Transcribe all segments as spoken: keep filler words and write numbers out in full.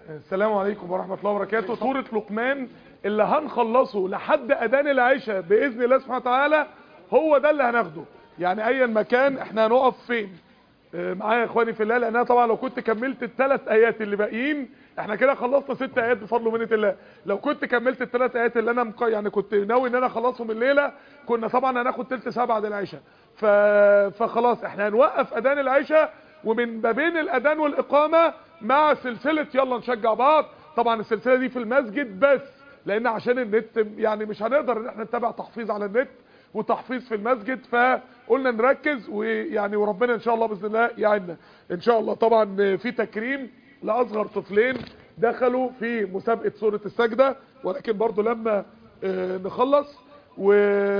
السلام عليكم ورحمة الله وبركاته. سورة لقمان اللي هنخلصه لحد أذان العشاء بإذن الله سبحانه وتعالى هو ده اللي هناخده. يعني أيا مكان احنا هنقف فين اه معايا يا اخواني في الله، لأنها طبعا لو كنت كملت الثلاث آيات اللي باقيين احنا كده خلصنا ست آيات بفضل ومنة الله. لو كنت كملت الثلاث آيات اللي انا مق... يعني كنت ناوي ان انا اخلصهم الليلة كنا طبعا هناخد تلت ساعة بعد العشاء. ف... فخلاص احنا هنوقف أذان العشاء، ومن ما بين الأذان والإقامة مع سلسلة يلا نشجع بعض. طبعا السلسلة دي في المسجد بس، لان عشان النت يعني مش هنقدر ان احنا نتابع تحفيظ على النت وتحفيظ في المسجد، فقلنا نركز ويعني وربنا ان شاء الله باذن الله يعيننا ان شاء الله. طبعا في تكريم لاصغر طفلين دخلوا في مسابقة سورة السجدة، ولكن برضو لما نخلص و...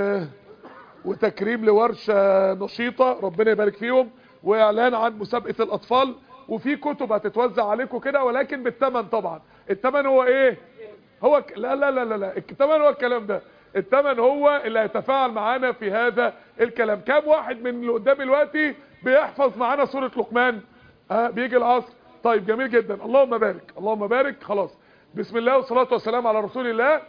وتكريم لورشة نشيطة ربنا يبارك فيهم، واعلان عن مسابقة الاطفال، وفي كتب هتتوزع عليكم كده ولكن بالثمن. طبعا الثمن هو ايه؟ هو ك... لا لا لا لا لا الثمن هو الكلام ده. الثمن هو اللي هيتفاعل معانا في هذا الكلام. كام واحد من اللي قدامي دلوقتي بيحفظ معانا سورة لقمان؟ ها آه بيجي العصر. طيب جميل جدا، اللهم بارك اللهم بارك. خلاص بسم الله والصلاة والسلام على رسول الله.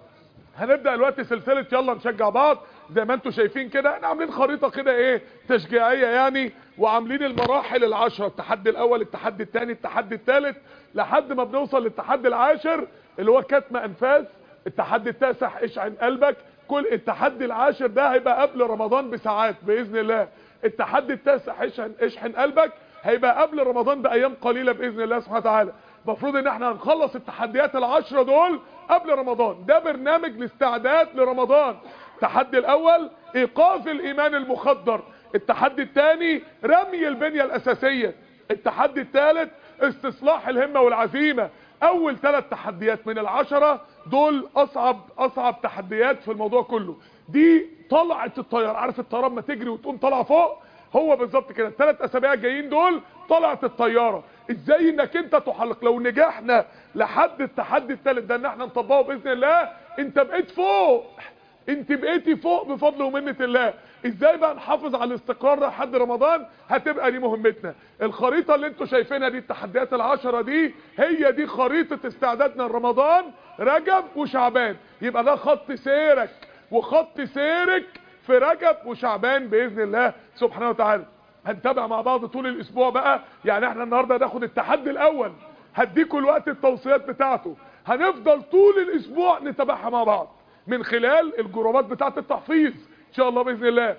هنبدأ دلوقتي سلسلة يلا نشجع بعض. زي ما انتم شايفين كده احنا عاملين خريطة كده ايه تشجيعية يعني، وعاملين المراحل العشرة، التحدي الاول التحدي الثاني التحدي الثالث لحد ما بنوصل للتحدي العاشر اللي هو كتم انفاس. التحدي التاسع اشعن قلبك. كل التحدي العاشر ده هيبقى قبل رمضان بساعات باذن الله. التحدي التاسع اشحن اشحن قلبك هيبقى قبل رمضان بايام قليله باذن الله سبحانه وتعالى. المفروض ان احنا هنخلص التحديات العشرة دول قبل رمضان. ده برنامج الاستعداد لرمضان. التحدي الاول ايقاف الايمان المخدر. التحدي الثاني رمي البنية الاساسية. التحدي الثالث استصلاح الهمة والعزيمة. اول ثلاث تحديات من العشرة دول اصعب اصعب تحديات في الموضوع كله. دي طلعت الطيارة، عارف الطيارة ما تجري وتقوم طالعه فوق؟ هو بالظبط كده الثلاث اسابيع الجايين دول طلعت الطيارة. ازاي انك انت تحلق؟ لو نجحنا لحد التحدي الثالث ده ان احنا نطبقه باذن الله انت بقيت فوق، انت بقيتي فوق بفضل ومنة الله. ازاي بقى نحافظ على الاستقرار ده لحد رمضان؟ هتبقى دي مهمتنا. الخريطة اللي انتوا شايفينها دي التحديات العشرة دي هي دي خريطة استعدادنا لرمضان رجب وشعبان. يبقى ده خط سيرك وخط سيرك في رجب وشعبان باذن الله سبحانه وتعالى. هنتابع مع بعض طول الاسبوع بقى. يعني احنا النهارده هناخد التحدي الاول، هديكم الوقت التوصيات بتاعته، هنفضل طول الاسبوع نتابعها مع بعض من خلال الجروبات بتاعه التحفيظ ان شاء الله باذن الله.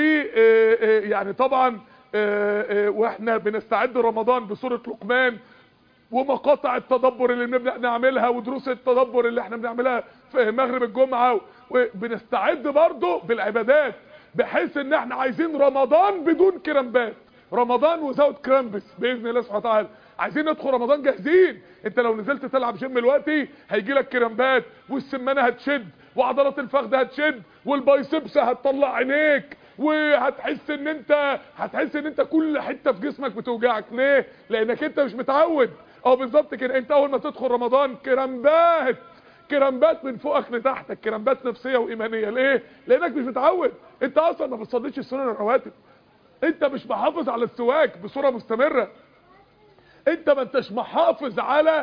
ويعني طبعا واحنا بنستعد رمضان بسوره لقمان ومقاطع التدبر اللي بنبدا نعملها ودروس التدبر اللي احنا بنعملها في مغرب الجمعه، وبنستعد برضه بالعبادات بحيث ان احنا عايزين رمضان بدون كرامبات، رمضان وزود كرامبس باذن الله سبحانه وتعالى. عايزين ندخل رمضان جاهزين. انت لو نزلت تلعب جيم دلوقتي هيجي لك كرامبات والسمانه هتشد وعضلات الفخذ هتشد والبايسبس هتطلع عينيك وهتحس ان انت هتحس ان انت كل حته في جسمك بتوجعك. ليه؟ لانك انت مش متعود. اه بالظبط كده. انت اول ما تدخل رمضان كرامبات كرامبات من فوقك لتحتك، كرامبات نفسيه وايمانيه. ليه؟ لانك مش متعود. انت اصلا ما بتصليش السنن الرواتب، انت مش محافظ على السواك بصوره مستمره، انت ما انتش محافظ على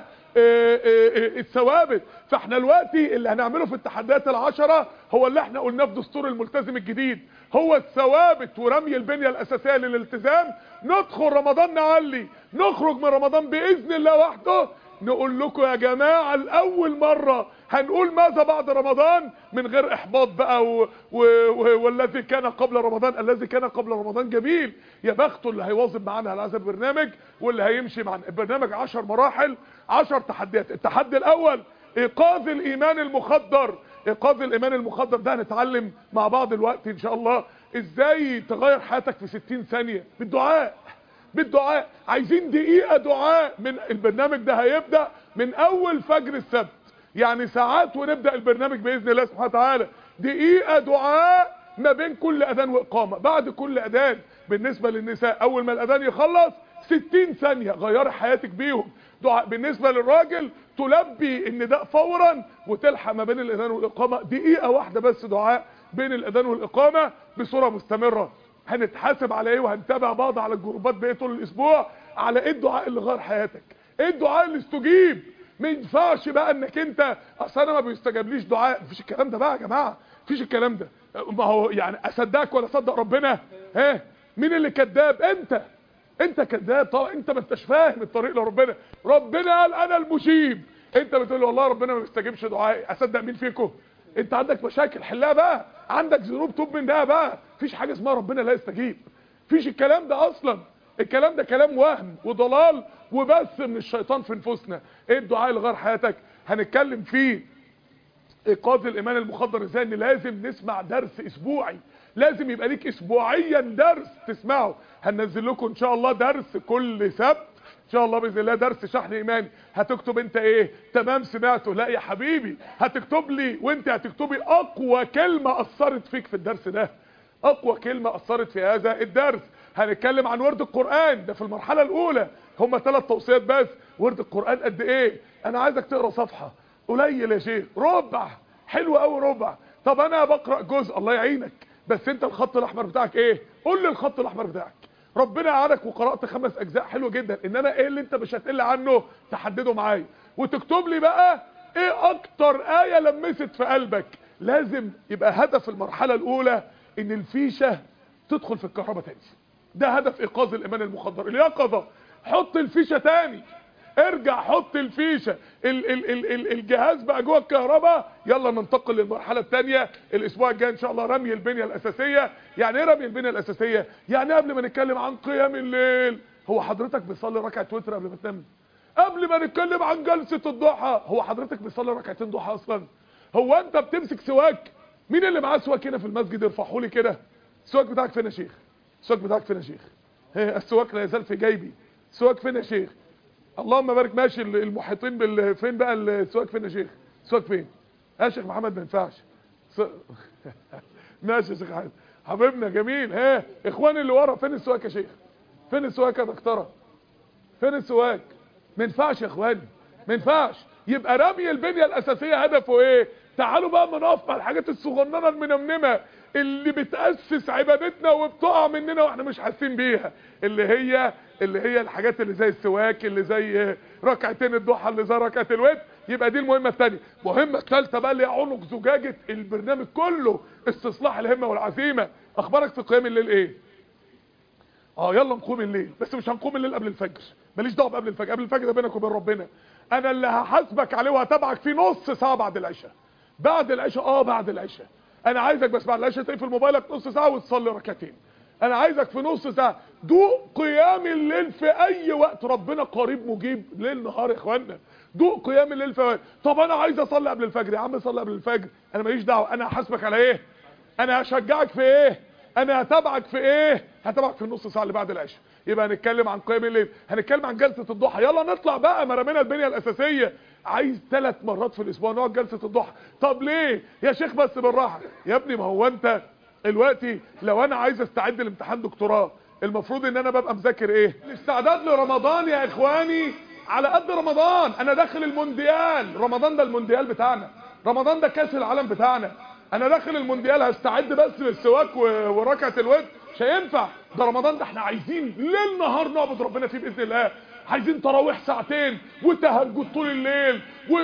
الثوابت. فاحنا دلوقتي اللي هنعمله في التحديات العشرة هو اللي احنا قلناه في دستور الملتزم الجديد، هو الثوابت ورمي البنية الاساسية للالتزام. ندخل رمضان نعلي، نخرج من رمضان باذن الله وحده نقول لكم يا جماعة لأول مرة هنقول ماذا بعد رمضان من غير احباط بقى و... و... و... والذي كان قبل رمضان. الذي كان قبل رمضان جميل، يا بخته اللي هيواظب معانا على هذا البرنامج واللي هيمشي معانا. البرنامج عشر مراحل عشر تحديات. التحدي الاول ايقاظ الايمان المخدر. ايقاظ الايمان المخدر ده هنتعلم مع بعض الوقت ان شاء الله ازاي تغير حياتك في ستين ثانية بالدعاء. بالدعاء عايزين دقيقة دعاء. من البرنامج ده هيبدأ من اول فجر السبت، يعني ساعات ونبدأ البرنامج بإذن الله سبحانه وتعالى. دقيقة دعاء ما بين كل اذان واقامة. بعد كل اذان بالنسبة للنساء اول ما الاذان يخلص ستين ثانية غير حياتك بيهم. دعاء بالنسبة للراجل تلبي النداء فورا وتلحق ما بين الاذان والاقامة دقيقة واحدة بس دعاء بين الاذان والاقامة بصورة مستمرة. هنتحاسب على ايه وهنتابع بعض على الجروبات بقى طول الاسبوع على ايه الدعاء اللي غير حياتك. ايه الدعاء اللي استجيب؟ ما ينفعش بقى انك انت اصل انا ما بيستجابليش دعاء، مفيش الكلام ده بقى يا جماعه، مفيش الكلام ده. ما هو يعني اصدقك ولا اصدق ربنا؟ ها مين اللي كذاب؟ انت انت كذاب طبعا، انت ما انتش فاهم الطريق لربنا. ربنا قال انا المجيب، انت بتقول والله ربنا ما بيستجيبش دعائي، اصدق مين فيكم؟ انت عندك مشاكل حلها بقى، عندك ذنوب توب منها بقى، مفيش حاجه اسمها ربنا لا يستجيب، مفيش الكلام ده اصلا. الكلام ده كلام وهم وضلال وبس من الشيطان في نفوسنا. ايه الدعاء اللي غير حياتك؟ هنتكلم فيه ايقاظ الايمان المخدر ازاي، ان لازم نسمع درس اسبوعي، لازم يبقى ليك اسبوعيا درس تسمعه. هننزل لكم ان شاء الله درس كل سبت ان شاء الله باذن الله، درس شحن ايماني. هتكتب انت ايه؟ تمام سمعته؟ لا يا حبيبي، هتكتب لي وانت هتكتبي اقوى كلمه اثرت فيك في الدرس ده، اقوى كلمه اثرت في هذا الدرس. هنتكلم عن ورد القرآن ده في المرحلة الأولى، هم ثلاث توصيات بس. ورد القرآن قد إيه؟ أنا عايزك تقرأ صفحة، قليل يا شيخ، ربع، حلو قوي ربع. طب أنا بقرأ جزء، الله يعينك، بس أنت الخط الأحمر بتاعك إيه؟ قول لي الخط الأحمر بتاعك. ربنا عارك وقرأت خمس أجزاء، حلو جدا، إنما إيه اللي أنت مش هتقل عنه؟ تحدده معايا وتكتب لي بقى إيه أكتر آية لمست في قلبك. لازم يبقى هدف المرحلة الأولى إن الفيشة تدخل في الكهرباء تاني. ده هدف ايقاظ الايمان المخدر، اليقظه. حط الفيشه تاني، ارجع حط الفيشه، ال ال ال ال الجهاز بقى جوه الكهرباء. يلا ننتقل للمرحله الثانيه الاسبوع الجاي ان شاء الله، رمي البنيه الاساسيه. يعني ايه رمي البنيه الاساسيه؟ يعني قبل ما نتكلم عن قيام الليل، هو حضرتك بتصلي ركعه وتر قبل ما تنام؟ قبل ما نتكلم عن جلسه الضحى، هو حضرتك بتصلي ركعتين ضحى اصلا؟ هو انت بتمسك سواك؟ مين اللي معاه سواك هنا في المسجد؟ ارفعوا لي كده. السواك بتاعك فين يا شيخ؟ السواك بتاعك فين يا شيخ؟ السواك لا يزال في جيبي. السواك فين يا شيخ؟ اللهم بارك. ماشي المحيطين بال فين بقى السواك؟ فين يا شيخ؟ السواك فين؟ يا شيخ محمد ما ينفعش. س... ماشي يا شيخ حبيبنا حبيبنا جميل. ها اخواني اللي ورا، فين السواك يا شيخ؟ فين السواك يا دكتوره؟ فين السواك؟ ما ينفعش يا اخواني، ما ينفعش. يبقى رمي البنيه الاساسيه هدفه ايه؟ تعالوا بقى ما نقف مع الحاجات الصغننه المنمنمه اللي بتأسس عبادتنا وبتقع مننا واحنا مش حاسين بيها، اللي هي اللي هي الحاجات اللي زي السواك، اللي زي ركعتين الضحى، اللي زي ركعه الوتر. يبقى دي المهمه الثانيه. المهمه الثالثه بقى اللي هي عنق زجاجه البرنامج كله، استصلاح الهمه والعزيمه. اخبارك في قيام الليل ايه؟ اه يلا نقوم الليل، بس مش هنقوم الليل قبل الفجر، ماليش دعوه قبل الفجر. قبل الفجر ده بينك وبين ربنا، انا اللي هحاسبك عليه وهتابعك فيه نص ساعه بعد العشاء. بعد العشاء اه بعد العشاء انا عايزك بس بعد العشاء تقفل موبايلك نص ساعه وتصلي ركعتين. انا عايزك في نص ساعه دوق قيام الليل في اي وقت، ربنا قريب مجيب ليل نهار يا اخوانا. دوق قيام الليل في وقت. طب انا عايز اصلي قبل الفجر، يا عم صلي قبل الفجر، انا ماليش دعوه. انا هحاسبك على ايه؟ انا هشجعك في ايه؟ انا هتابعك في ايه؟ هتابعك في النص ساعه اللي بعد العشاء. يبقى هنتكلم عن قيام الليل، هنتكلم عن جلسه الضحى. يلا نطلع بقى، ما رمينا البنيه الاساسيه. عايز ثلاث مرات في الاسبوع نقعد جلسه الضحى. طب ليه يا شيخ؟ بس بالراحه يا ابني، ما هو انت دلوقتي لو انا عايز استعد لامتحان دكتوراه، المفروض ان انا ببقى مذاكر ايه؟ الاستعداد لرمضان يا اخواني على قد رمضان. انا داخل المونديال، رمضان ده المونديال بتاعنا، رمضان ده كاس العالم بتاعنا. انا داخل المونديال هستعد بس بالسواك وركعه الوتر؟ مش هينفع. ده رمضان ده احنا عايزين ليل نهار نعبد ربنا فيه باذن الله. عايزين تراويح ساعتين وتهجد طول الليل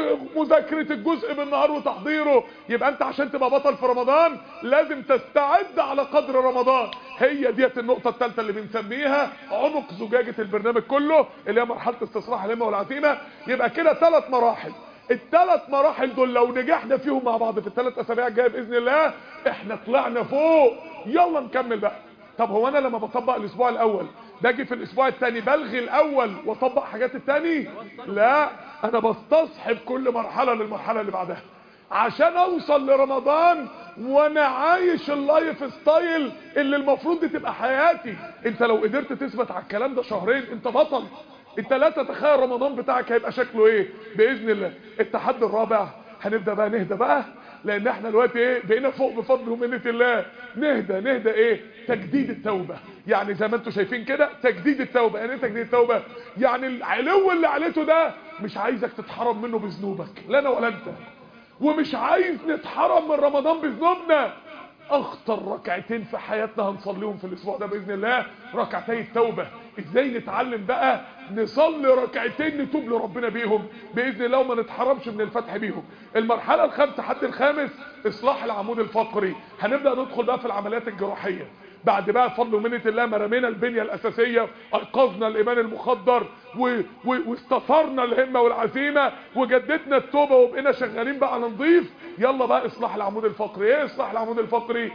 ومذاكره الجزء بالنهار وتحضيره. يبقى انت عشان تبقى بطل في رمضان لازم تستعد على قدر رمضان. هي ديت النقطه الثالثه اللي بنسميها عنق زجاجه البرنامج كله، اللي هي مرحله استصلاح الهمه والعزيمه. يبقى كده ثلاث مراحل. الثلاث مراحل دول لو نجحنا فيهم مع بعض في الثلاث اسابيع الجايه باذن الله احنا طلعنا فوق. يلا نكمل بقى. طب هو انا لما بطبق الاسبوع الاول باجي في الاسبوع الثاني بلغي الاول واطبق حاجات الثاني؟ لا، انا بستصحب كل مرحله للمرحله اللي بعدها عشان اوصل لرمضان وانا عايش اللايف ستايل اللي المفروض دي تبقى حياتي. انت لو قدرت تثبت على الكلام ده شهرين انت بطل. انت لا تتخيل رمضان بتاعك هيبقى شكله ايه باذن الله. التحدي الرابع هنبدا بقى نهدى بقى، لان احنا دلوقتي ايه بقينا فوق بفضل ومنه الله. نهدى نهدى ايه؟ تجديد التوبه. يعني زي ما انتم شايفين كده تجديد التوبه. يعني ايه تجديد التوبه؟ يعني العلو اللي عليته ده مش عايزك تتحرم منه بذنوبك، لا انا ولا انت، ومش عايز نتحرم من رمضان بذنوبنا. اخطر ركعتين في حياتنا هنصليهم في الاسبوع ده باذن الله ركعتي التوبه. ازاي نتعلم بقى نصلي ركعتين نتوب لربنا بيهم باذن الله وما نتحرمش من الفتح بيهم. المرحله الخامسه حد الخامس اصلاح العمود الفقري. هنبدا ندخل بقى في العمليات الجراحيه بعد بقى بفضل ومنه الله ما رمينا البنيه الاساسيه، ايقظنا الايمان المخدر و... و... واستثرنا الهمه والعزيمه وجددنا التوبه وبقينا شغالين بقى على نضيف. يلا بقى اصلاح العمود الفقري. ايه اصلاح العمود الفقري؟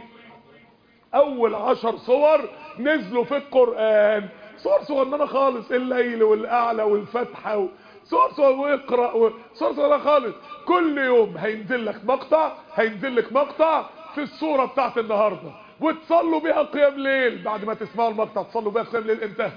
اول عشر صور نزلوا في القرآن، صور صغننه خالص، الليل والاعلى والفتحه و... صور صور واقرا و... صور صغننه خالص. كل يوم هينزل لك مقطع، هينزل لك مقطع في الصوره بتاعت النهارده وتصلوا بيها قيام ليل. بعد ما تسمعوا المقطع تصلوا بيها قيام ليل امتى؟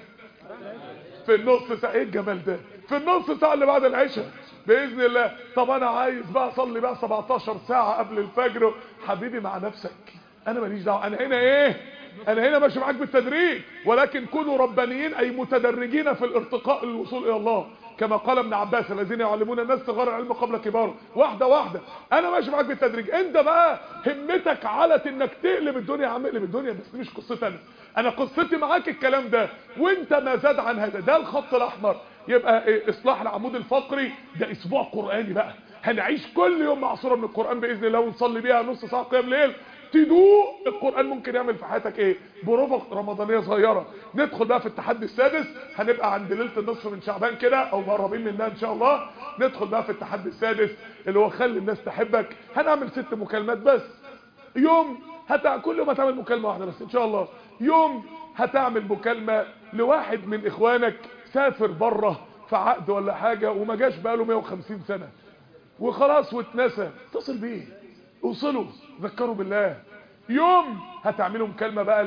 في النص ساعه. ايه الجمال ده؟ في النص ساعه اللي بعد العشاء باذن الله. طب انا عايز بقى اصلي بقى سبعتاشر ساعه قبل الفجر. حبيبي مع نفسك، انا ماليش دعوه. انا هنا ايه؟ انا هنا ماشي معاك بالتدريج، ولكن كونوا ربانيين اي متدرجين في الارتقاء للوصول الى الله، كما قال ابن عباس الذين يعلمون الناس صغار العلم قبل كباره. واحده واحده انا ماشي معاك بالتدريج. انت بقى همتك علت انك تقلب الدنيا. يا عم اقلب الدنيا، بس مش قصتي انا، انا قصتي معاك الكلام ده، وانت ما زاد عن هذا. ده الخط الاحمر. يبقى إيه؟ اصلاح العمود الفقري ده اسبوع قراني بقى، هنعيش كل يوم مع سوره من القران باذن الله ونصلي بيها نص ساعه قيام ليل. تدوق القرآن ممكن يعمل في حياتك ايه. بروفة رمضانية صغيرة. ندخل بقى في التحدي السادس، هنبقى عند ليلة النصف من شعبان كده او مقربين منها ان شاء الله. ندخل بقى في التحدي السادس اللي هو خلي الناس تحبك. هنعمل ست مكالمات بس يوم. هتع... كل يوم هتعمل مكالمة واحدة بس ان شاء الله. يوم هتعمل مكالمة لواحد من اخوانك سافر بره في عقد ولا حاجة وما جاش بقاله مية وخمسين سنة وخلاص واتنسى. اتصل بيه، اوصلوا، ذكروا بالله. يوم هتعملوا مكالمة بقى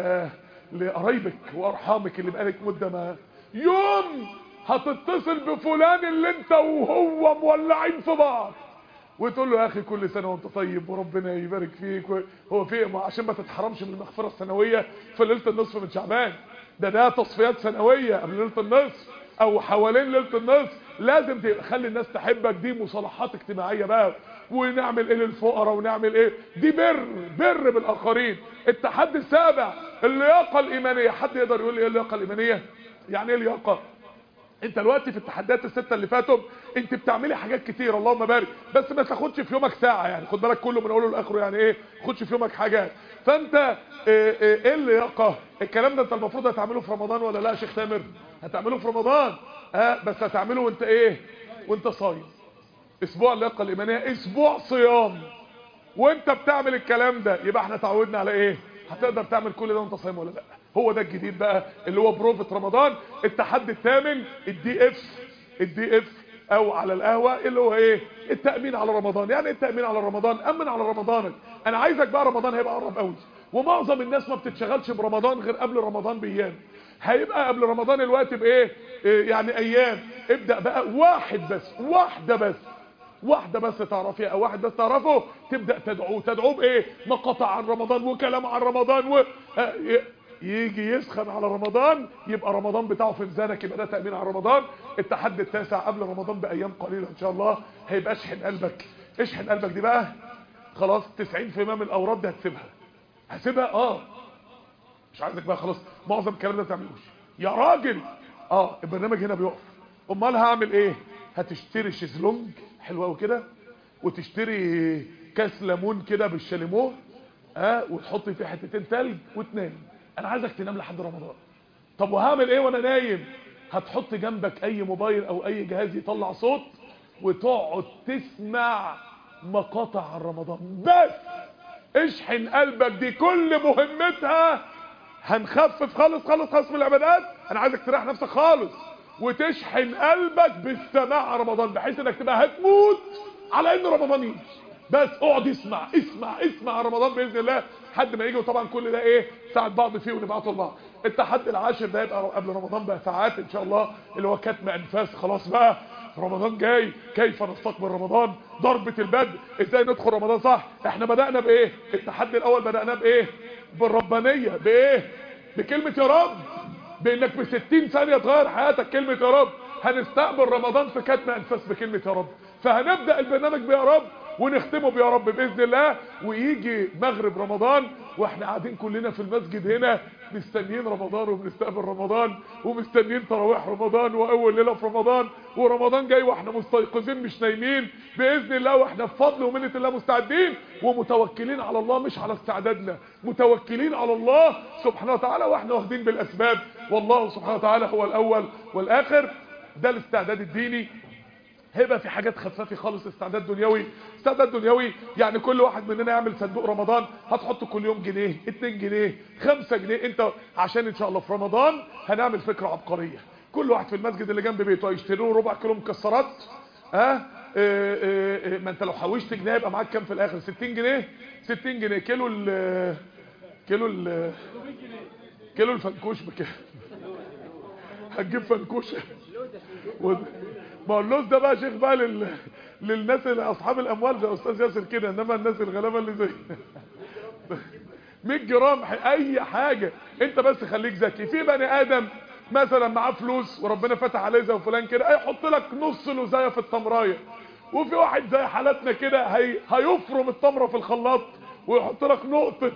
لقرايبك وارحامك اللي بقالك مدة ما. يوم هتتصل بفلان اللي انت وهو مولعين في بعض وتقول له يا اخي كل سنة وانت طيب وربنا يبارك فيك. هو في ايه؟ عشان ما تتحرمش من المغفرة السنوية في ليلة النصف من شعبان. ده ده تصفيات سنوية قبل ليلة النصف او حوالين ليلة النصف. لازم تخلي الناس تحبك. دي مصالحات اجتماعية بقى، ونعمل ايه للفقراء ونعمل ايه. دي بر بر بالاخرين. التحدي السابع اللياقه الايمانيه. حد يقدر يقول لي ايه اللياقه الايمانيه؟ يعني ايه اللياقه؟ انت دلوقتي في التحديات السته اللي فاتوا انت بتعملي حاجات كتير اللهم بارك، بس ما تاخدش في يومك ساعه. يعني خد بالك كله من اوله لاخره. يعني ايه خدش في يومك حاجات؟ فانت ايه, ايه, ايه اللياقه؟ الكلام ده انت المفروض هتعمله في رمضان ولا لا يا شيخ تامر؟ هتعمله في رمضان اه، بس هتعمله وانت ايه؟ وانت صايم. اسبوع اللياقه الايمانيه، اسبوع صيام وانت بتعمل الكلام ده. يبقى احنا تعودنا على ايه؟ هتقدر تعمل كل ده وانت صايم ولا لا؟ هو ده الجديد بقى اللي هو بروفة رمضان. التحدي الثامن الدي اف. الدي اف او على القهوه اللي هو ايه؟ التامين على رمضان. يعني ايه التامين على رمضان؟ امن على رمضانك. انا عايزك بقى، رمضان هيبقى قرب قوي ومعظم الناس ما بتتشغلش برمضان غير قبل رمضان بايام. هيبقى قبل رمضان الوقت بايه؟ إيه يعني ايام. ابدا بقى واحد بس، واحده بس، واحده بس تعرفيها او واحد بس تعرفه تبدا تدعوه. تدعوه بايه؟ مقاطع عن رمضان وكلام عن رمضان و... يجي يسخن على رمضان يبقى رمضان بتاعه في ميزانك. يبقى ده تامين على رمضان. التحدي التاسع قبل رمضان بايام قليله ان شاء الله هيبقى اشحن قلبك. اشحن قلبك دي بقى خلاص تسعين في المية من الاوراد دي هتسيبها. هسيبها اه، مش عايزك بقى خلاص معظم الكلام ده ما تعملوش يا راجل. اه البرنامج هنا بيقف. امال هعمل ايه؟ هتشتري شيزلونج حلوه قوي كده، وتشتري كاس ليمون كده بالشاليمو اه، وتحط فيه حتتين تلج وتنام. انا عايزك تنام لحد رمضان. طب وهعمل ايه وانا نايم؟ هتحط جنبك اي موبايل او اي جهاز يطلع صوت وتقعد تسمع مقاطع عن رمضان بس. اشحن قلبك دي كل مهمتها. هنخفف خالص خالص خالص من العبادات. انا عايزك تريح نفسك خالص وتشحن قلبك بالسماع رمضان، بحيث انك تبقى هتموت على ان رمضان يجي. بس اقعد اسمع اسمع اسمع رمضان باذن الله لحد ما يجي. وطبعا كل ده ايه؟ ساعد بعض فيه ونبعته لبعض. التحدي العاشر ده يبقى قبل رمضان بقى ساعات ان شاء الله، اللي هو كتم انفاس. خلاص بقى رمضان جاي، كيف نستقبل رمضان؟ ضربة البدء، ازاي ندخل رمضان صح؟ احنا بدأنا بايه؟ التحدي الاول بدأناه بايه؟ بالربانية. بايه؟ بكلمة يا رب، بانك في ستين ثانية تغير حياتك. كلمة يا رب. هنستقبل رمضان في كتم انفاس بكلمة يا رب. فهنبدأ البرنامج بيا رب ونختمه بيا رب باذن الله. ويجي مغرب رمضان واحنا قاعدين كلنا في المسجد هنا مستنيين رمضان وبنستقبل رمضان ومستنيين تراويح رمضان واول ليله في رمضان، ورمضان جاي واحنا مستيقظين مش نايمين باذن الله، واحنا بفضل ومنه الله مستعدين ومتوكلين على الله مش على استعدادنا، متوكلين على الله سبحانه وتعالى واحنا واخدين بالاسباب، والله سبحانه وتعالى هو الاول والاخر. ده الاستعداد الديني. هيبقى في حاجات خفافه خالص. استعداد دنيوي. استعداد دنيوي يعني كل واحد مننا يعمل صندوق رمضان، هتحط كل يوم جنيه، اتنين جنيه، خمسة جنيه، انت عشان ان شاء الله في رمضان هنعمل فكره عبقريه. كل واحد في المسجد اللي جنب بيته هيشتري له ربع كيلو مكسرات. ها اه اه اه ما انت لو حوشت جنيه يبقى معاك كام في الاخر؟ ستين جنيه. ستين جنيه. كيلو ال كيلو ال كيلو الفنكوش بكام؟ هتجيب فنكوشه. ما هو اللوز ده بقى شيخ بقى لل... للناس اللي اصحاب الاموال زي استاذ ياسر كده، انما الناس الغلابه اللي زي مية جرام اي حاجه. انت بس خليك ذكي. في بني ادم مثلا معاه فلوس وربنا فتح عليه زي فلان كده هيحط لك نص لوزايه في التمرايه، وفي واحد زي حالتنا كده هي... هيفرم التمره في الخلاط ويحط لك نقطه،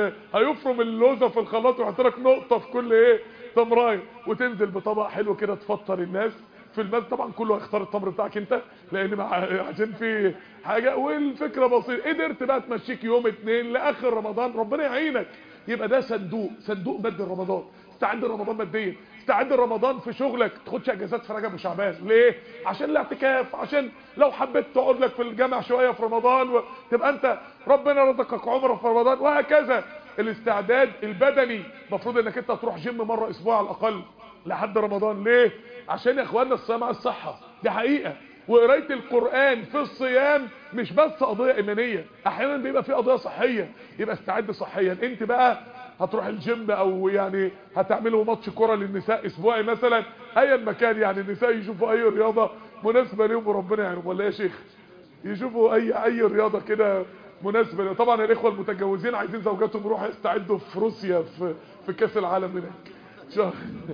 هيفرم اللوزه في الخلاط ويحط لك نقطه في كل ايه تمرايه، وتنزل بطبق حلو كده تفطر الناس في المسجد. طبعا كله هيختار التمر بتاعك انت لان مع... عشان في حاجه. والفكره بسيطه، قدرت بقى تمشيك يوم اتنين لاخر رمضان ربنا يعينك. يبقى ده صندوق، صندوق مد رمضان. استعد رمضان ماديا، استعد رمضان في شغلك، تاخدش اجازات في رجب وشعبان. ليه؟ عشان الاعتكاف، عشان لو حبيت تقعد لك في الجامع شويه في رمضان وتبقى انت ربنا رزقك عمره في رمضان، وهكذا. الاستعداد البدني، المفروض انك انت تروح جيم مره اسبوع على الاقل لحد رمضان. ليه؟ عشان يا اخوانا الصيام على الصحه، دي حقيقه. وقرايه القران في الصيام مش بس قضيه ايمانيه، احيانا بيبقى في قضيه صحيه. يبقى استعد صحيا. انت بقى هتروح الجيم او يعني هتعملوا ماتش كوره للنساء اسبوعي مثلا، ايا مكان يعني النساء يشوفوا اي رياضه مناسبه ليهم وربنا يعني، ولا يا شيخ يشوفوا اي اي رياضه كده مناسبه. طبعا الاخوه المتجوزين عايزين زوجاتهم يروحوا يستعدوا في روسيا في في كاس العالم هناك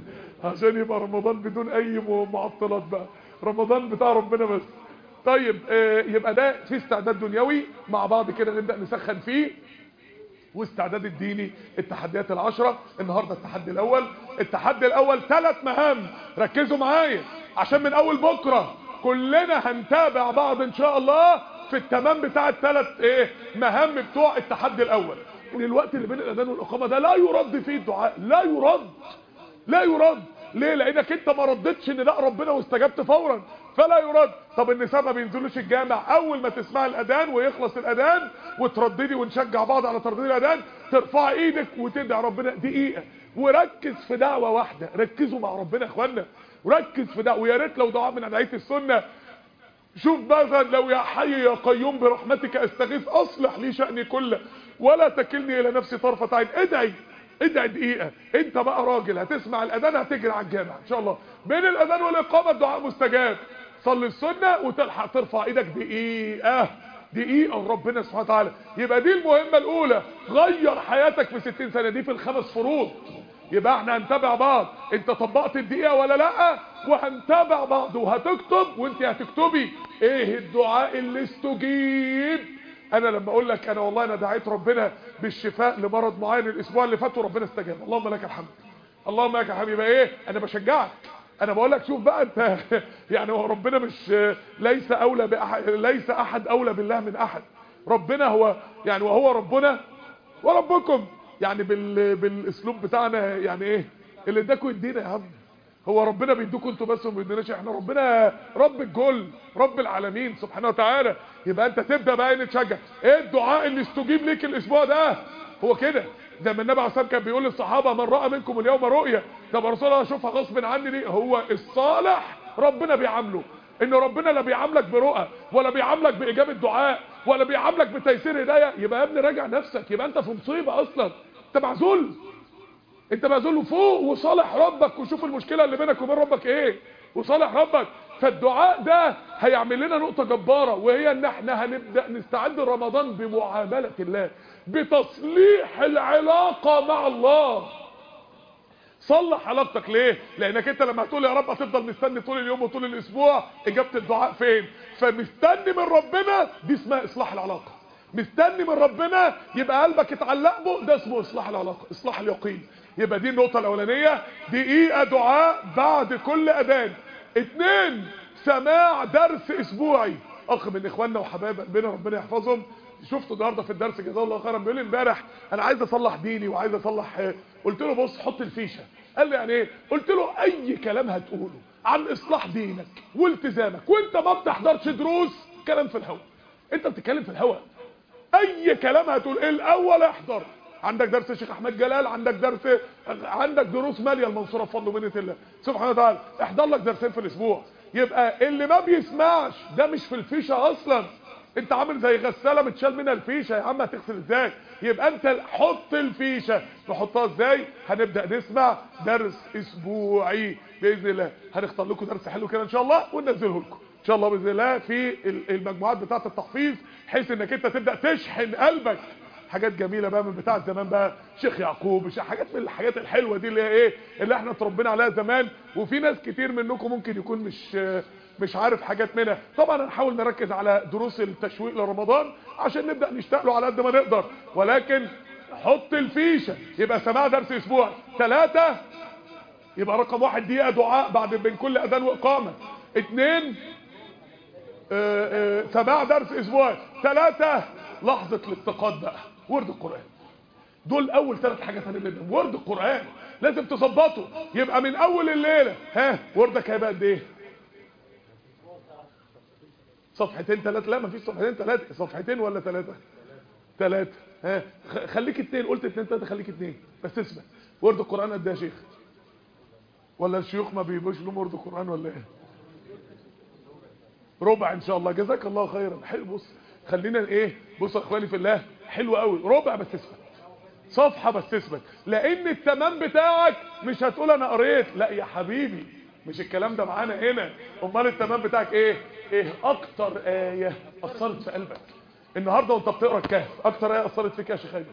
عشان يبقى رمضان بدون اي معطلات بقى، رمضان بتاع ربنا بس. طيب آه يبقى ده في استعداد دنيوي مع بعض كده نبدأ نسخن فيه. واستعداد الديني، التحديات العشرة. النهاردة التحدي الاول. التحدي الاول ثلاث مهام، ركزوا معايا عشان من اول بكرة كلنا هنتابع بعض ان شاء الله في التمام بتاع الثلاث ايه مهام بتوع التحدي الاول. ان الوقت اللي بين الاذان والاقامه ده لا يرد فيه الدعاء، لا يرد لا يرد. ليه؟ لانك انت ما ردتش ان لا ربنا واستجبت فورا فلا يرد. طب النساء ما بينزلوش الجامع، اول ما تسمع الاذان ويخلص الاذان وترددي ونشجع بعض على ترديد الاذان ترفع ايدك وتدعي ربنا دقيقه، وركز في دعوه واحده. ركزوا مع ربنا يا اخوانا، وركز في دعوه. ويا ريت لو دعاء من ادعيه السنه. شوف مثلا لو يا حي يا قيوم برحمتك استغيث اصلح لي شأني كله ولا تكلني الى نفسي طرفة عين. ادعي ادعي دقيقة. انت بقى راجل هتسمع الاذان هتجري على الجامع ان شاء الله، بين الاذان والاقامة الدعاء مستجاب. صلي السنة وتلحق ترفع ايدك دقيقة دقيقة وربنا سبحانه وتعالى. يبقى دي المهمة الاولى، غير حياتك في ستين سنة دي في الخمس فروض. يبقى احنا هنتابع بعض، انت طبقت الدقيقة ولا لا، وهنتابع بعض وهتكتب وانت هتكتبي ايه الدعاء اللي استجيب. انا لما اقول لك انا والله انا دعيت ربنا بالشفاء لمرض معين الاسبوع اللي فات وربنا استجاب، اللهم لك الحمد اللهم لك الحمد، يبقى ايه انا بشجعك. انا بقول لك شوف بقى انت يعني هو ربنا مش ليس اولى باحد، ليس احد اولى بالله من احد. ربنا هو يعني وهو ربنا وربكم، يعني بال بالاسلوب بتاعنا يعني ايه اللي اداكم يدينا يا عم. هو ربنا بيدوكم انتوا بس وما بيديناش احنا، ربنا رب الكل رب العالمين سبحانه وتعالى. يبقى انت تبدا بقى نتشجع. ايه الدعاء اللي استجيب ليك الاسبوع ده؟ هو كده زي ما النبي عليه الصلاه والسلام كان بيقول للصحابه من راى منكم اليوم رؤيا. طب يا رسول الله اشوفها غصب عني ليه؟ هو الصالح ربنا بيعامله ان ربنا لا بيعاملك برؤى ولا بيعاملك باجابه دعاء ولا بيعاملك بتيسير هدايه. يبقى يا ابني راجع نفسك، يبقى انت في مصيبه اصلا، انت معزول انت معزول فوق وصالح ربك وشوف المشكله اللي بينك وبين ربك ايه وصالح ربك. فالدعاء ده هيعمل لنا نقطه جباره، وهي ان احنا هنبدا نستعد رمضان بمعامله الله، بتصليح العلاقه مع الله. صلح علاقتك. ليه؟ لانك انت لما هتقول يا رب هتفضل مستني طول اليوم وطول الاسبوع اجابه الدعاء فين؟ فمستني من ربنا، دي اسمها اصلاح العلاقه. مستني من ربنا يبقى قلبك اتعلق به، ده اسمه اصلاح العلاقه، اصلاح اليقين. يبقى دي النقطة الاولانية، دقيقة دعاء بعد كل اذان. اتنين، سماع درس اسبوعي. اخ من اخواننا وحبايب قلبنا ربنا يحفظهم، شفته النهارده في الدرس جزاه الله خيرا، بيقول لي امبارح انا عايز اصلح ديني وعايز اصلح. قلت له بص حط الفيشه. قال لي يعني ايه؟ قلت له اي كلام هتقوله عن اصلاح دينك والتزامك وانت ما بتحضرش دروس، كلام في الهوا. انت بتتكلم في الهوا. اي كلام هتقول ايه الاول احضر. عندك درس الشيخ احمد جلال، عندك درس، عندك دروس ماليه المنصوره بفضل ومنه الله سبحانه وتعالى، احضر لك درسين في الاسبوع. يبقى اللي ما بيسمعش ده مش في الفيشه اصلا. انت عامل زي غساله متشال منها الفيشه، يا عم هتغسل ازاي؟ يبقى انت حط الفيشه. نحطها ازاي؟ هنبدا نسمع درس اسبوعي باذن الله. هنختار لكم درس حلو كده ان شاء الله وننزله لكم ان شاء الله باذن الله في المجموعات بتاعه التحفيظ، بحيث انك انت تبدا تشحن قلبك حاجات جميله بقى من بتاعه زمان بقى، شيخ يعقوب، مش حاجات من الحاجات الحلوه دي اللي هي ايه اللي احنا اتربينا عليها زمان. وفي ناس كتير منكم ممكن يكون مش مش عارف حاجات منها. طبعا هنحاول نركز على دروس التشويق لرمضان عشان نبدا نشتغل على قد ما نقدر، ولكن حط الفيشه. يبقى سماع درس اسبوع. ثلاثة، يبقى رقم واحد دقيقه دعاء بعد بين كل اذان واقامه. اثنين، آه آه سماع درس اسبوع. ثلاثة، لحظه الافتقاد بقى، ورد القران. دول اول ثلاث حاجات هنبدا. ورد القران لازم تظبطه. يبقى من اول الليله ها وردك هيبقى قد ايه؟ صفحتين ثلاثه؟ لا مفيش صفحتين ثلاثه، صفحتين ولا ثلاثه؟ ثلاثه. ها خليك اثنين. قلت اثنين ثلاثه خليك اثنين بس. اسمع، ورد القران قد ايه يا شيخ؟ ولا الشيوخ ما بيبقوش لهم ورد القران ولا ايه؟ ربع ان شاء الله. جزاك الله خيرا. حلو. بص خلينا ايه، بص يا اخواني في الله، حلو قوي. ربع بس اثبت، صفحه بس اثبت، لان التمام بتاعك مش هتقول انا قريت. لا يا حبيبي، مش الكلام ده معانا هنا. امال التمام بتاعك ايه؟ ايه اكتر ايه اثرت في قلبك النهارده وانت بتقرا الكهف؟ اكتر ايه اثرت فيك يا شيخ خالد؟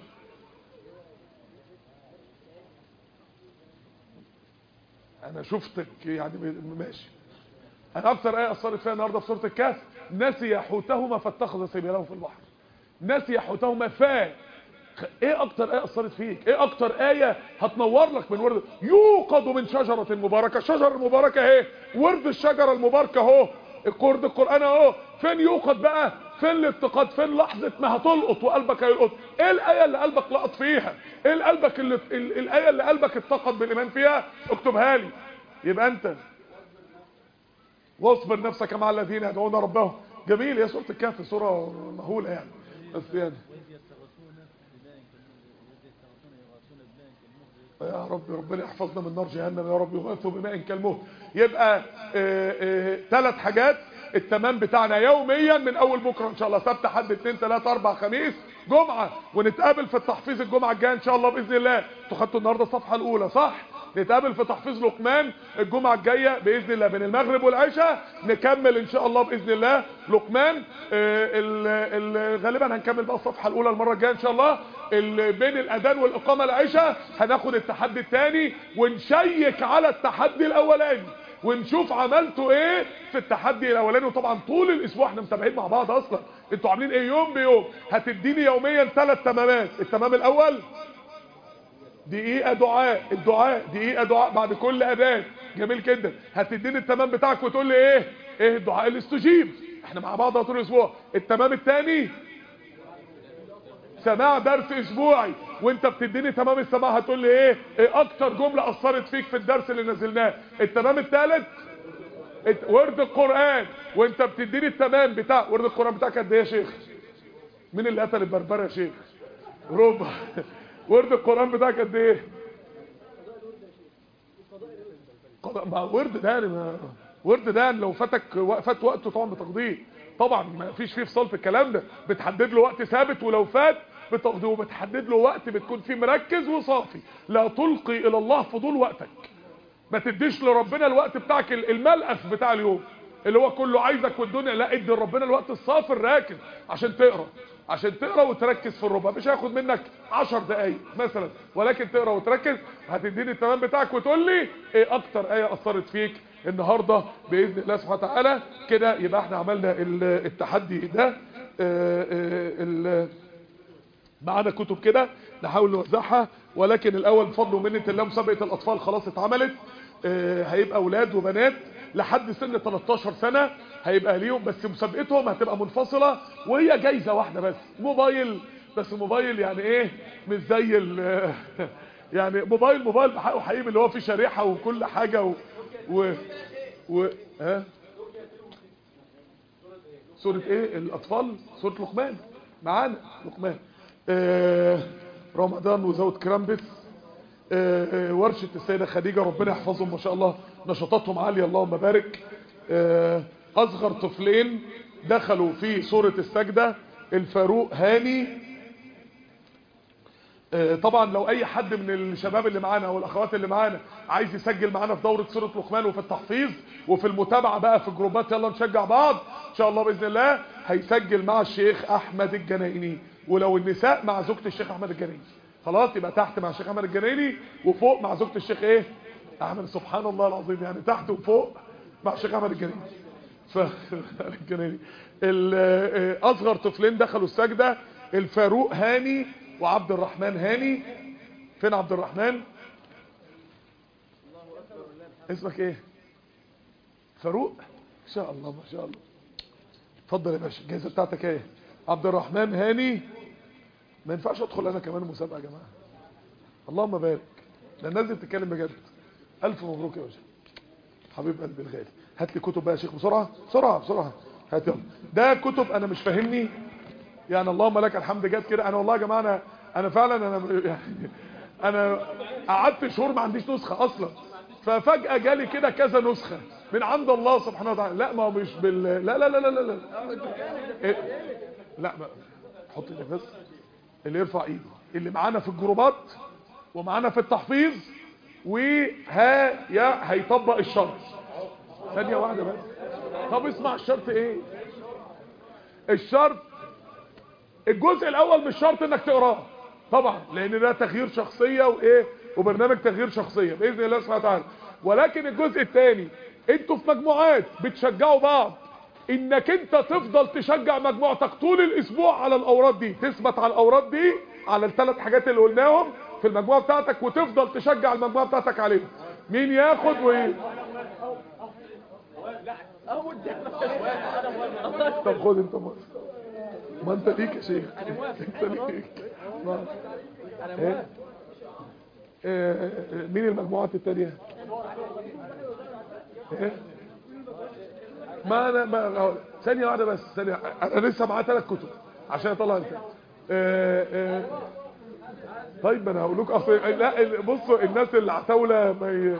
انا شفتك يعني ماشي. انا اكتر ايه اثرت فيها النهارده في سوره الكهف، نسي حوتهما فاتخذ سبيله في البحر. نسي حوتهما فا. ايه اكتر ايه اثرت فيك؟ ايه اكتر ايه هتنور لك من ورد؟ يوقد من شجره مباركه. الشجره المباركه اهي، ورد الشجره المباركه اهو، ورد القران اهو. فين يوقد بقى؟ فين الافتقاد؟ فين لحظه ما هتلقط وقلبك هيلقط؟ ايه الايه اللي قلبك لقط فيها؟ ايه قلبك اللي الايه اللي قلبك اتقد بالايمان فيها؟ اكتبها لي. يبقى انت واصبر نفسك مع الذين يدعون ربهم. جميل يا سوره الكهف، سوره مهوله يعني، بس يعني يا رب ربنا يحفظنا من نار جهنم يا رب، يغاثوا بماء كالمهل. يبقى ثلاث حاجات التمام بتاعنا يوميا من اول بكره ان شاء الله، سبت حد اثنين ثلاثة اربع خميس جمعه، ونتقابل في التحفيظ الجمعه الجايه ان شاء الله باذن الله. انتوا خدتوا النهارده الصفحه الاولى صح؟ نتقابل في تحفيظ لقمان الجمعه الجايه باذن الله بين المغرب والعشاء، نكمل ان شاء الله باذن الله لقمان. غالبا هنكمل بقى الصفحه الاولى المره الجايه ان شاء الله. بين الاذان والاقامه العشاء هناخد التحدي الثاني ونشيك على التحدي الاولاني ونشوف عملتوا ايه في التحدي الاولاني. وطبعا طول الاسبوع احنا متابعين مع بعض اصلا، انتوا عاملين ايه يوم بيوم. هتديني يوميا ثلاث تمامات. التمام الاول دقيقة دعاء، الدعاء دقيقة دعاء بعد كل اذان. جميل جدا. هتديني التمام بتاعك وتقول لي ايه؟ ايه الدعاء اللي استجيب. احنا مع بعض طول الاسبوع. التمام الثاني سماع درس اسبوعي، وانت بتديني تمام السماع هتقول لي ايه؟ ايه اكتر جملة اثرت فيك في الدرس اللي نزلناه. التمام الثالث ورد القرآن، وانت بتديني التمام بتاع ورد القرآن بتاعك قد ايه يا شيخ؟ مين اللي قتل البربرة يا شيخ؟ ربع. ورد القرآن بتاعك قد ايه؟ قضاء. ما ورد ده ما ورد ده لو فاتك فات وقته طبعا بتقضيه. طبعا ما فيش فيه فصال في الكلام ده، بتحدد له وقت ثابت ولو فات بتقضيه، وبتحدد له وقت بتكون فيه مركز وصافي. لا تلقي الى الله فضول وقتك، ما تديش لربنا الوقت بتاعك الملأف بتاع اليوم اللي هو كله عايزك والدنيا. لا، ادي لربنا الوقت الصافي الراكز عشان تقرا عشان تقرا وتركز في الربع. مش هياخد منك عشر دقايق مثلا، ولكن تقرا وتركز. هتديني التمام بتاعك وتقول لي ايه اكتر ايه اثرت فيك النهارده باذن الله سبحانه وتعالى. كده يبقى احنا عملنا التحدي ده. معانا كتب كده نحاول نوزعها. ولكن الاول بفضل ومنه الله مسابقه الاطفال خلاص اتعملت. اه هيبقى اولاد وبنات لحد سن تلتاشر سنه هيبقى ليهم، بس مسابقتهم هتبقى منفصله وهي جايزه واحده بس، موبايل. بس موبايل يعني ايه، مش زي ال يعني موبايل موبايل بحقه حقيقي اللي هو فيه شريحه وكل حاجه و, و... و... ها سورة ايه الاطفال؟ سورة لقمان معانا. لقمان آه رمضان وزود كرامبس آه آه ورشة السيدة خديجة ربنا يحفظهم ما شاء الله، نشاطاتهم عالية اللهم بارك. آه اصغر طفلين دخلوا في سورة السجدة الفاروق هاني. طبعا لو اي حد من الشباب اللي معانا او الاخوات اللي معانا عايز يسجل معانا في دورة سورة لقمان وفي التحفيظ وفي المتابعة بقى في جروبات يلا نشجع بعض ان شاء الله باذن الله، هيسجل مع الشيخ احمد الجنايني. ولو النساء مع زوجة الشيخ احمد الجنايني خلاص يبقى تحت مع الشيخ احمد الجنايني وفوق مع زوجة الشيخ ايه احمد. سبحان الله العظيم، يعني تحت وفوق مع الشيخ احمد الجنايني. ف الجنايني اصغر طفلين دخلوا السجدة الفاروق هاني وعبد الرحمن هاني. فين عبد الرحمن؟ اسمك ايه؟ فاروق ان شاء الله ما شاء الله. اتفضل يا باشا الجائزه بتاعتك ايه؟ عبد الرحمن هاني. ما ينفعش ادخل انا كمان المسابقه يا جماعه؟ اللهم بارك، ده الناس دي بتتكلم بجد. الف مبروك يا باشا حبيب قلبي الغالي. هات لي كتب بقى يا شيخ بسرعه بسرعه بسرعه. هات يلا. ده كتب انا مش فاهمني يعني، اللهم لك الحمد جت كده. انا والله يا جماعه انا انا فعلا انا يعني انا قعدت شهور ما عنديش نسخه اصلا، ففجاه جالي كده كذا نسخه من عند الله سبحانه وتعالى. لا ما هو مش بال لا لا لا لا لا لا إيه؟ لا بقى حط ايدك بس، اللي يرفع ايده اللي معانا في الجروبات ومعانا في التحفيظ وها يا هيطبق الشرط. ثانيه واحده بس. طب اسمع الشرط ايه؟ الشرط الجزء الاول مش شرط انك تقراه طبعا، لان ده تغيير شخصيه وايه وبرنامج تغيير شخصيه باذن الله سبحانه وتعالى. ولكن الجزء الثاني انتوا في مجموعات بتشجعوا بعض، انك انت تفضل تشجع مجموعتك طول الاسبوع على الاوراد دي، تثبت على الاوراد دي على الثلاث حاجات اللي قلناهم في المجموعه بتاعتك وتفضل تشجع المجموعه بتاعتك عليهم. مين ياخد وايه؟ طب خد انت مصر. ما انت ليك يا شيخ، انت ليك. ايه ايه مين المجموعات التانية؟ ايه ما انا ما ثانيه واحده بس ثانيه، انا لسه معايا ثلاث كتب عشان اطلع انت. ايه ايه طيب انا هقول لكم اصل لا بصوا الناس اللي عتاوله ما ي...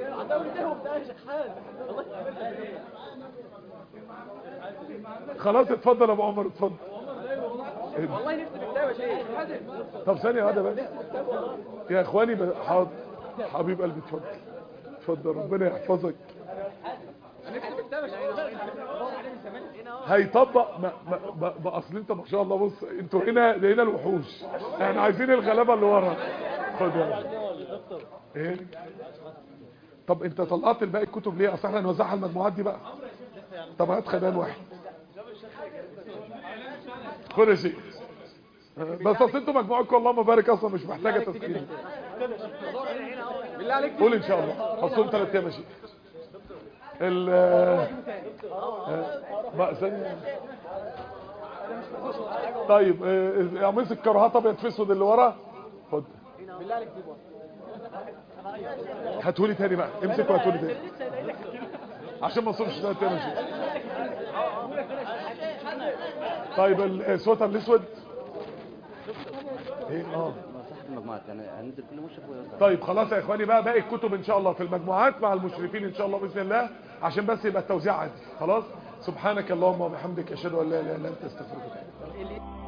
خلاص اتفضل يا ابو عمر اتفضل. والله نفسي في كتاب يا شيخ. طب ثانيه واحده بس يا اخواني. حاضر حبيب قلبي اتفضل اتفضل ربنا يحفظك. هيطبق ما ما ما اصل انت ما شاء الله بص انتوا هنا هنا الوحوش، احنا عايزين الغلابه اللي ورا. خد يا ايه. طب انت طلعت الباقي الكتب ليه؟ اصل احنا هنوزعها المجموعات دي بقى. طب هات خدان واحد. خد يا شيخ. بس اصل انتوا مجموعتكم اللهم بارك اصلا مش محتاجه تسكين. بالله عليك قول ان شاء الله هصوم ثلاث ايام يا شيخ. ال بقى ثانيه. طيب امسك كرهات ابيض في اسود اللي ورا. خد بالله عليك جيبه. هاتولي تاني بقى، امسك وهاتولي تاني عشان ما اصومش ثلاث ايام يا شيخ. طيب السويتر الاسود ايه اه المجموعات يعني هننزل كل مشرف ويوزع. طيب خلاص يا اخواني بقى باقي الكتب ان شاء الله في المجموعات مع المشرفين ان شاء الله باذن الله، عشان بس يبقى التوزيع عادي. خلاص سبحانك اللهم وبحمدك اشهد ان لا اله الا انت استغفرك.